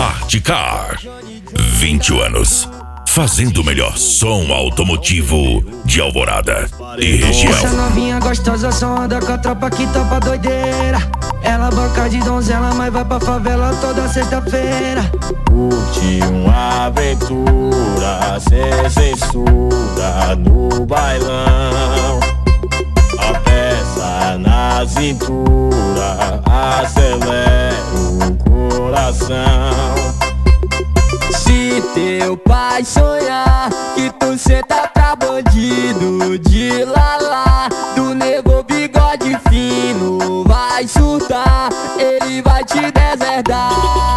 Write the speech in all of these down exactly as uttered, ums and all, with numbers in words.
Smart Car. vinte anos. Fazendo o melhor som automotivo de Alvorada e região. Essa novinha gostosa só anda com a tropa que topa doideira. Ela banca de donzela, mas vai pra favela toda sexta-feira. Curte uma aventura sem censura no bailão. A peça na cintura acelera o coração. Se teu pai sonhar que tu senta pra bandido de lalá, do nego bigode fino vai surtar, ele vai te deserdar.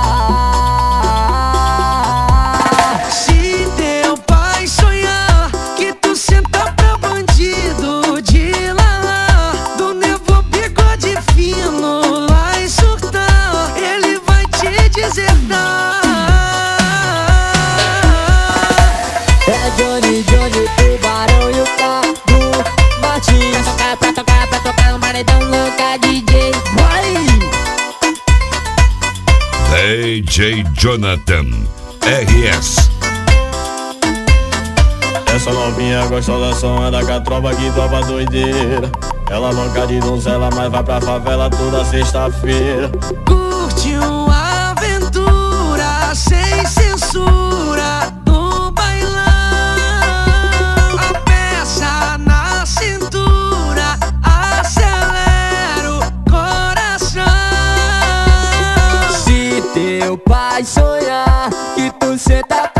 Se teu pai sonhar que tu senta pra bandido de lalá, do nego bigode fino vai surtar, ele vai te deserdar. É Johnny, Johnny, Tubarão e o Cadu Martins. Pra tocar, pra tocar, pra tocar, o maredão louca D J. Vai! D J Jonathan R S. Essa novinha gostosa só anda com a tropa que topa doideira. Ela banca de donzela, mas vai pra favela toda sexta-feira. Curte uma aventura sem censura no bailão. A peça na cintura acelera o coração. Se teu pai sonhar que tu senta